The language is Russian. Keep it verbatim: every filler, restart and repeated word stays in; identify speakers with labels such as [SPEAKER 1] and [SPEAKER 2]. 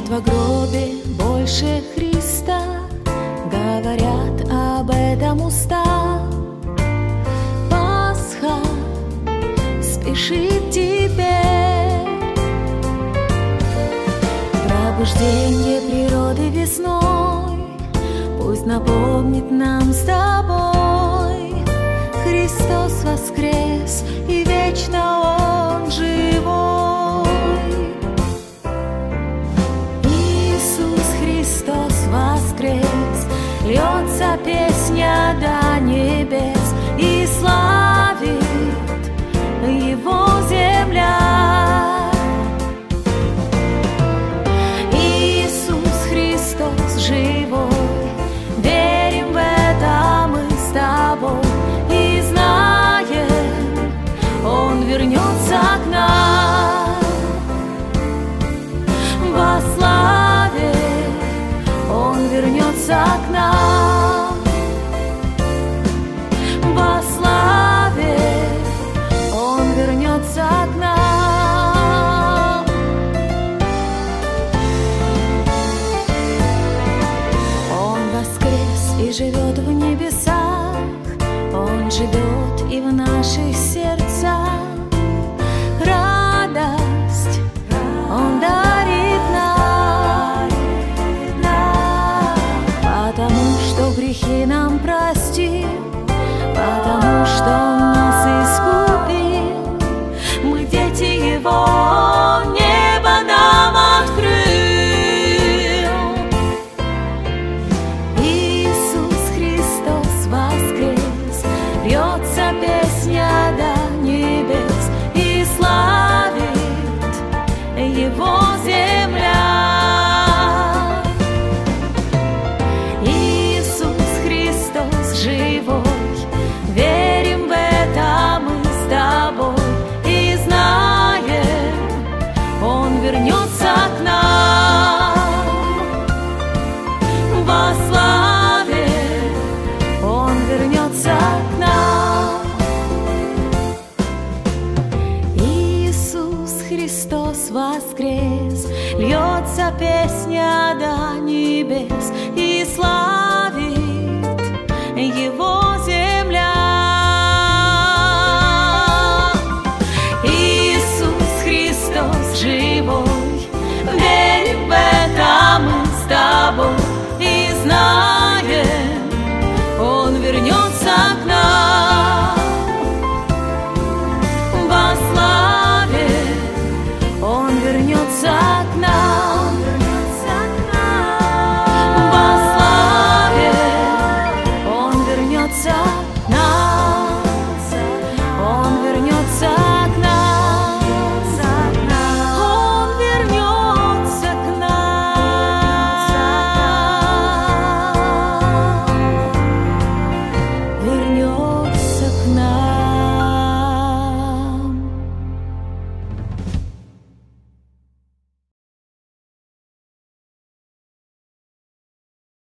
[SPEAKER 1] Нет во гробе больше Христа, говорят об этом уста. Пасха спешит теперь, пробуждение природы весной пусть напомнит нам с тобой: Христос воскрес, и вечно Он живой. Иисус Христос воскрес, льется песня до небес, и славит Его земля. Иисус Христос живой, верим в это мы с тобой, и знаем, Он вернется к нам во славе. Он вернется к нам во славе. Он вернется к нам. Он воскрес и живет в небесах, Он живет и в наших сердцах. Радость Он дарит нам, потому что грехи нам простил, потому что Он нас искупил. Мы дети Его, небо нам открыл. Иисус Христос воскрес, льется песня до небес, и славит Его земля. Иисус Христос живой, верим в это мы с тобой, и знаем, Он вернется к нам во славе. Он вернется к нам. Иисус Христос воскрес, льется песня до небес, и славит Его